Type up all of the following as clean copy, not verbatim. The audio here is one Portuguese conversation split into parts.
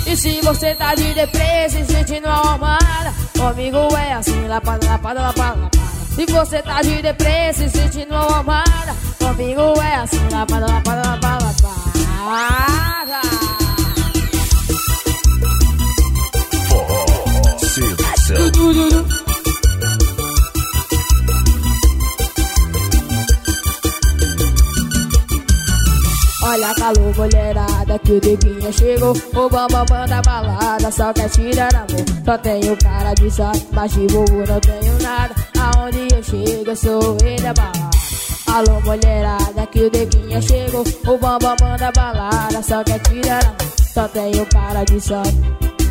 E se você tá de depressa e sentindo uma amada, comigo é assim, lapada, lapada, lapada, lapada. Se você tá de depressa e sentindo uma amada, comigo é assim, lapada, lapada, lapada, lapada. Olha, calor, mulherada, que o Diguinha chegou. O bambambam da balada, só quer tirar amor. Só tenho cara de sorte, mas de bobo não tenho nada. Aonde eu chego, eu sou o rei da balada. Alô, mulherada, que o Diguinha chegou. O bambambam da balada, só quer tirar amor. Só tenho cara de sorte.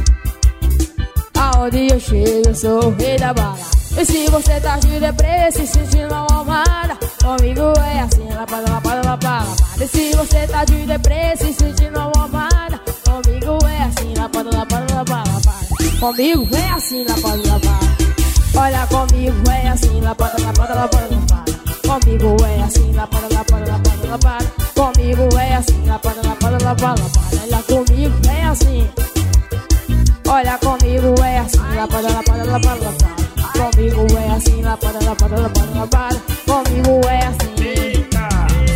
Aonde eu chego, eu sou o rei da balada. E se você tá de depressa e sentindo uma amada, comigo é assim, lapada, lapada, lapada, lapada. E se você tá de depressa e sentindo uma amada, comigo é assim, lapada, lapada, lapada, lapada. Comigo é assim, lapada, lapada. Olha, comigo é assim, lapada, lapada, lapada, lapada. Comigo é assim, lapada, lapada, lapada, lapada. Comigo é assim, lapada, lapada, lapada, lapada. Olha, comigo é assim. Olha, comigo é assim, lapada, lapada, lapada, lapada. Comigo é assim, lapada, lapada, lapada, lapada. Comigo é assim. Eita,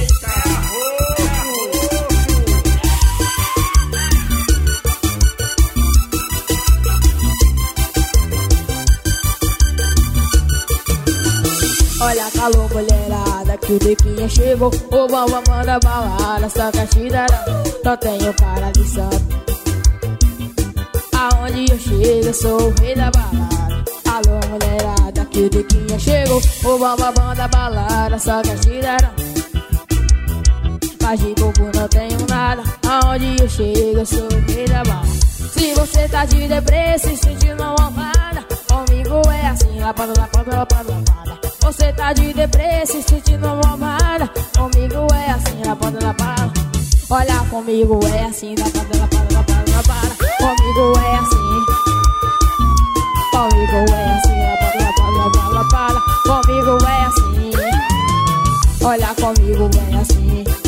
Olha, calor, mulherada, que o Diguinha chegou. O bamba manda balada, só quer te dar. Só tenho cara de santo. Aonde eu chego, eu sou o rei da balada. Alô, mulherada, que o Diguinha chegou. O bambambam da balada, só quer te dar. Mas de bobo não tenho nada. Aonde eu chego, eu sou o rei da balada. Se você tá de depressa e sentindo uma amada, comigo é assim, lapada, lapada, lapada, lapada. Você tá de depressa e sentindo uma amada, comigo é assim, lapada, lapada. Olha, comigo é assim, lapada, lapada, lapada, lapada. Comigo é assim. Comigo é assim, lapada, lapada, lapada, lapada. Comigo é assim. Olha, comigo é assim.